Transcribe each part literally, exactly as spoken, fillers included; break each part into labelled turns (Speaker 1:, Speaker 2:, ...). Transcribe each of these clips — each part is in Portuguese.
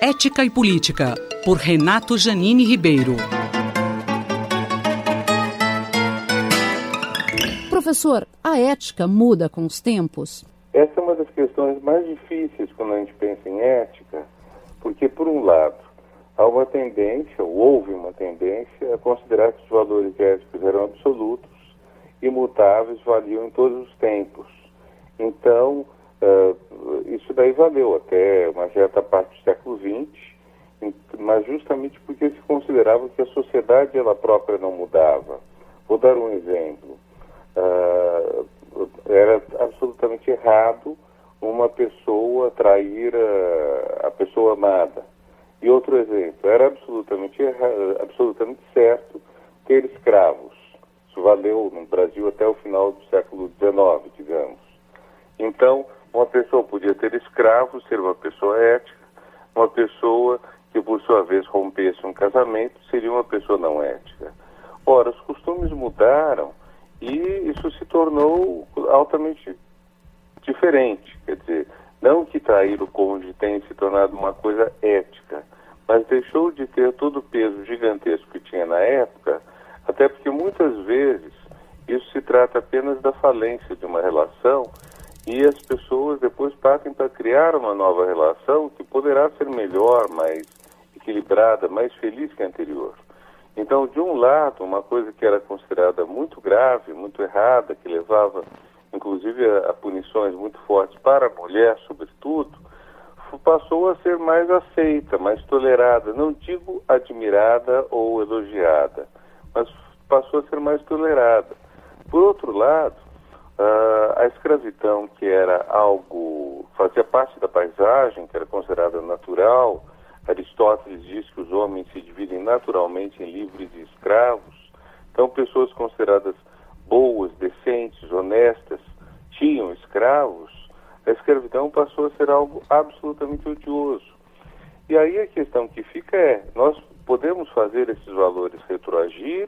Speaker 1: Ética e Política, por Renato Janine Ribeiro.
Speaker 2: Professor, a ética muda com os tempos?
Speaker 3: Essa é uma das questões mais difíceis quando a gente pensa em ética, porque, por um lado, há uma tendência, ou houve uma tendência, a considerar que os valores éticos eram absolutos, imutáveis, valiam em todos os tempos. Então, uh, isso daí valeu até uma certa parte do século vinte, mas justamente porque se considerava que a sociedade ela própria não mudava. Vou dar um exemplo. Uh, era absolutamente errado uma pessoa trair a, a pessoa amada. E outro exemplo, era absolutamente, erra, absolutamente certo ter escravos. Isso valeu no Brasil até o final do século dezenove, digamos. Então, uma pessoa podia ter escravos, ser uma pessoa ética, uma pessoa que, por sua vez, rompesse um casamento, seria uma pessoa não ética. Ora, os costumes mudaram e isso se tornou altamente diferente. Quer dizer, não que trair o cônjuge tenha se tornado uma coisa ética, mas deixou de ter todo o peso gigantesco que tinha na época, até porque muitas vezes isso se trata apenas da falência de uma relação e as pessoas depois partem para criar uma nova relação que poderá ser melhor, mais equilibrada, mais feliz que a anterior. Então, de um lado, uma coisa que era considerada muito grave, muito errada, que levava inclusive a, a punições muito fortes para a mulher, sobretudo, passou a ser mais aceita, mais tolerada, não digo admirada ou elogiada, mas passou a ser mais tolerada. Por outro lado, uh, a escravidão, que era algo, fazia parte da paisagem, que era considerada natural, Aristóteles diz que os homens se dividem naturalmente em livres e escravos, então pessoas consideradas boas, decentes, honestas, tinham escravos, a escravidão passou a ser algo absolutamente odioso. E aí a questão que fica é, nós podemos fazer esses valores retroagir,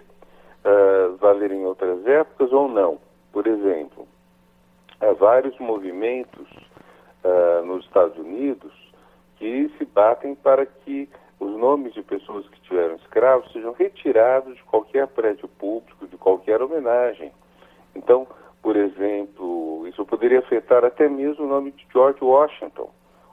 Speaker 3: uh, valer em outras épocas ou não? Por exemplo, há vários movimentos uh, nos Estados Unidos que se batem para que os nomes de pessoas que tiveram escravos sejam retirados de qualquer prédio público, de qualquer homenagem. Então, por exemplo, isso poderia afetar até mesmo o nome de George Washington,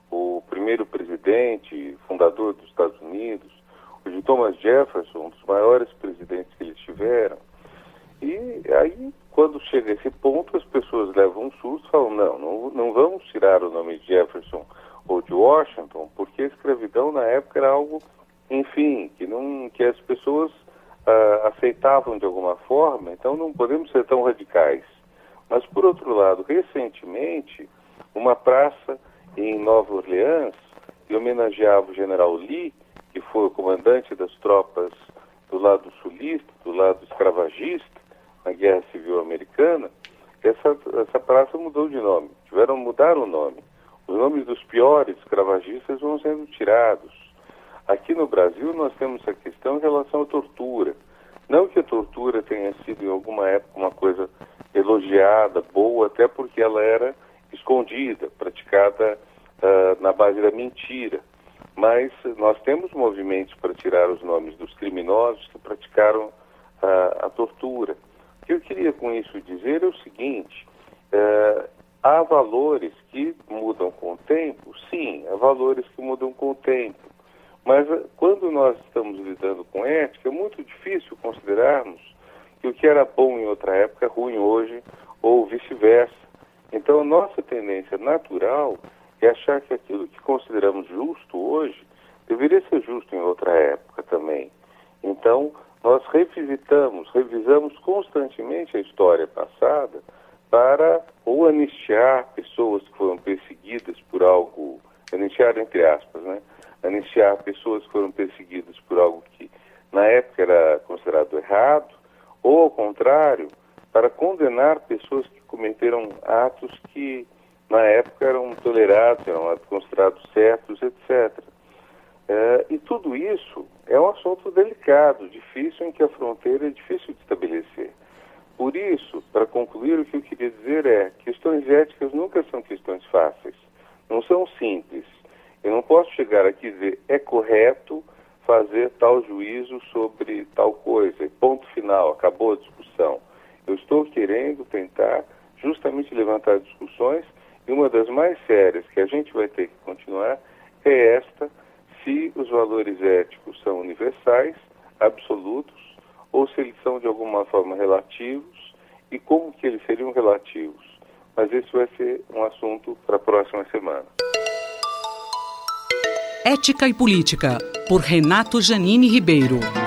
Speaker 3: o primeiro presidente, fundador dos Estados Unidos, o de Thomas Jefferson, um dos maiores presidentes que eles tiveram. E aí, quando chega a esse ponto, as pessoas levam um susto e falam, não, não, não vamos tirar o nome de Jefferson ou de Washington, porque a escravidão na época era algo, enfim, que, não, que as pessoas uh, aceitavam de alguma forma, então não podemos ser tão radicais. Mas, por outro lado, recentemente, uma praça em Nova Orleans, que homenageava o general Lee, que foi o comandante das tropas do lado sulista, do lado escravagista, na Guerra Civil Americana, essa, essa praça mudou de nome, tiveram que mudar o nome. Os nomes dos piores escravagistas vão sendo tirados. Aqui no Brasil nós temos a questão em relação à tortura. Não que a tortura tenha sido em alguma época uma coisa elogiada, boa, até porque ela era escondida, praticada uh, na base da mentira. Mas nós temos movimentos para tirar os nomes dos criminosos que praticaram uh, a tortura. O que eu queria com isso dizer é o seguinte, uh, há valores que mudam com o tempo? Sim, há valores que mudam com o tempo. Mas uh, quando nós estamos lidando com ética, é muito difícil considerarmos que o que era bom em outra época é ruim hoje, ou vice-versa. Então, a nossa tendência natural é achar que aquilo que consideramos justo hoje deveria ser justo em outra época também. Então, nós revisitamos, revisamos constantemente a história passada para ou anistiar pessoas que foram perseguidas por algo, anistiar entre aspas, né? Anistiar pessoas que foram perseguidas por algo que na época era considerado errado, ou, ao contrário, para condenar pessoas que cometeram atos que, na época, eram tolerados, eram considerados certos, etcétera. É, e tudo isso é um assunto delicado, difícil, em que a fronteira é difícil de estabelecer. Por isso, para concluir, o que eu queria dizer é que questões éticas nunca são questões fáceis, não são simples. Eu não posso chegar aqui e dizer, é correto fazer tal juízo sobre tal coisa, ponto final, acabou a discussão. Eu estou querendo tentar justamente levantar discussões, e uma das mais sérias que a gente vai ter que continuar é esta, se os valores éticos são universais, absolutos, ou se eles são de alguma forma relativos, e como que eles seriam relativos. Mas esse vai ser um assunto para a próxima semana.
Speaker 1: Ética e Política, por Renato Janini Ribeiro.